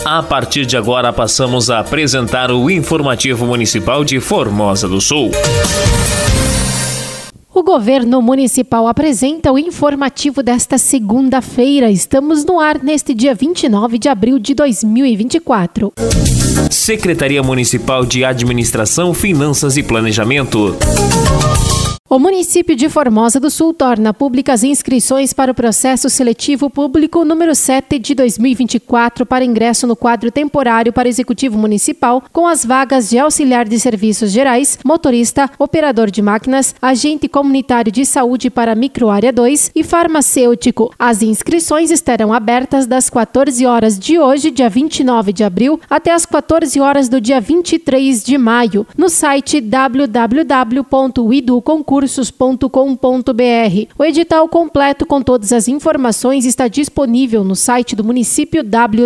A partir de agora passamos a apresentar o Informativo Municipal de Formosa do Sul. O governo municipal apresenta o informativo desta segunda-feira. Estamos no ar neste dia 29 de abril de 2024. Secretaria Municipal de Administração, Finanças e Planejamento. O município de Formosa do Sul torna públicas inscrições para o processo seletivo público número 7 de 2024 para ingresso no quadro temporário para Executivo Municipal com as vagas de auxiliar de serviços gerais, motorista, operador de máquinas, agente comunitário de saúde para microárea 2 e farmacêutico. As inscrições estarão abertas das 14 horas de hoje, dia 29 de abril, até as 14 horas do dia 23 de maio, no site www.iduconcursos.com.br. O edital completo com todas as informações está disponível no site do município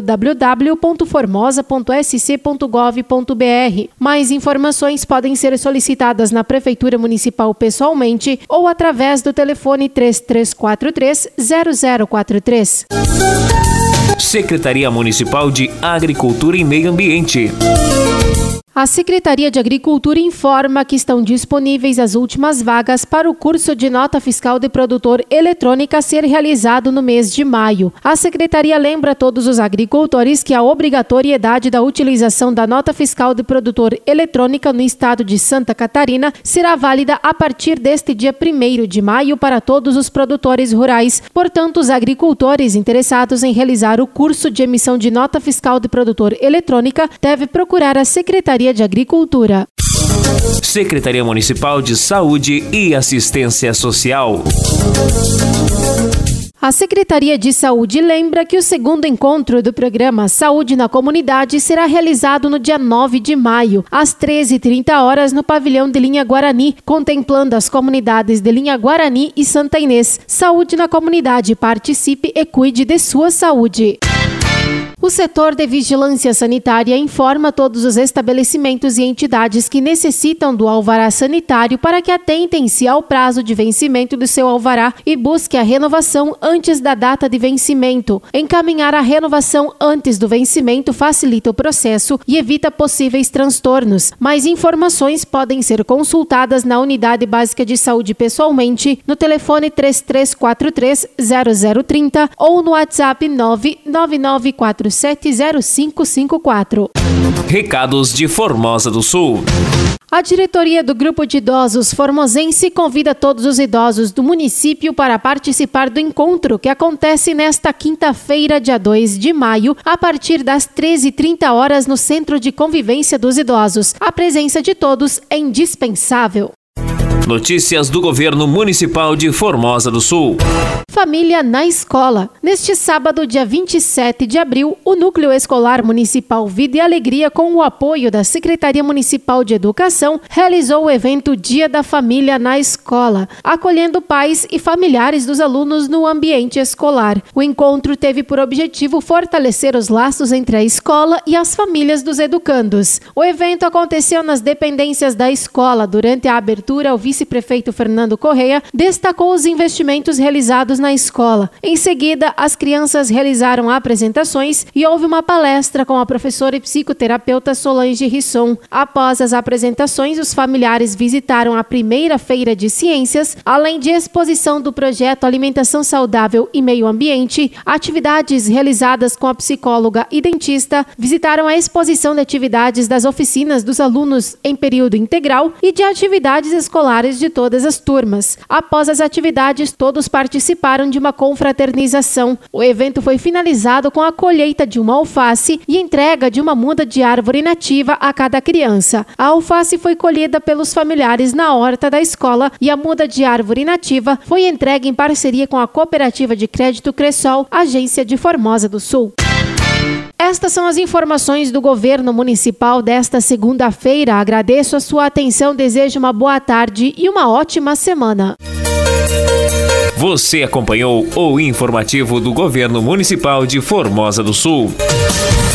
www.formosa.sc.gov.br. Mais informações podem ser solicitadas na Prefeitura Municipal pessoalmente ou através do telefone 3343-0043. Secretaria Municipal de Agricultura e Meio Ambiente. A Secretaria de Agricultura informa que estão disponíveis as últimas vagas para o curso de nota fiscal de produtor eletrônica a ser realizado no mês de maio. A Secretaria lembra a todos os agricultores que a obrigatoriedade da utilização da nota fiscal de produtor eletrônica no estado de Santa Catarina será válida a partir deste dia 1º de maio para todos os produtores rurais. Portanto, os agricultores interessados em realizar o curso de emissão de nota fiscal de produtor eletrônica devem procurar a Secretaria de Agricultura. Secretaria Municipal de Saúde e Assistência Social. A Secretaria de Saúde lembra que o segundo encontro do programa Saúde na Comunidade será realizado no dia 9 de maio, às 13h30 no pavilhão de Linha Guarani, contemplando as comunidades de Linha Guarani e Santa Inês. Saúde na Comunidade, participe e cuide de sua saúde. O setor de vigilância sanitária informa todos os estabelecimentos e entidades que necessitam do alvará sanitário para que atentem-se ao prazo de vencimento do seu alvará e busque a renovação antes da data de vencimento. Encaminhar a renovação antes do vencimento facilita o processo e evita possíveis transtornos. Mais informações podem ser consultadas na Unidade Básica de Saúde pessoalmente, no telefone 3343-0030 ou no WhatsApp 999470554. Recados de Formosa do Sul. A diretoria do Grupo de Idosos Formosense convida todos os idosos do município para participar do encontro que acontece nesta quinta-feira, dia 2 de maio, a partir das 13h30 no Centro de Convivência dos Idosos. A presença de todos é indispensável. Notícias do Governo Municipal de Formosa do Sul. Família na Escola. Neste sábado, dia 27 de abril, o Núcleo Escolar Municipal Vida e Alegria, com o apoio da Secretaria Municipal de Educação, realizou o evento Dia da Família na Escola, acolhendo pais e familiares dos alunos no ambiente escolar. O encontro teve por objetivo fortalecer os laços entre a escola e as famílias dos educandos. O evento aconteceu nas dependências da escola. Durante a abertura, o vice-prefeito Fernando Correia destacou os investimentos realizados na escola. Em seguida, as crianças realizaram apresentações e houve uma palestra com a professora e psicoterapeuta Solange Risson. Após as apresentações, os familiares visitaram a primeira feira de ciências, além de exposição do projeto Alimentação Saudável e Meio Ambiente, atividades realizadas com a psicóloga e dentista, visitaram a exposição de atividades das oficinas dos alunos em período integral e de atividades escolares de todas as turmas. Após as atividades, todos participaram de uma confraternização. O evento foi finalizado com a colheita de uma alface e entrega de uma muda de árvore nativa a cada criança. A alface foi colhida pelos familiares na horta da escola e a muda de árvore nativa foi entregue em parceria com a Cooperativa de Crédito Cressol, agência de Formosa do Sul. Estas são as informações do Governo Municipal desta segunda-feira. Agradeço a sua atenção, desejo uma boa tarde e uma ótima semana. Você acompanhou o informativo do Governo Municipal de Formosa do Sul.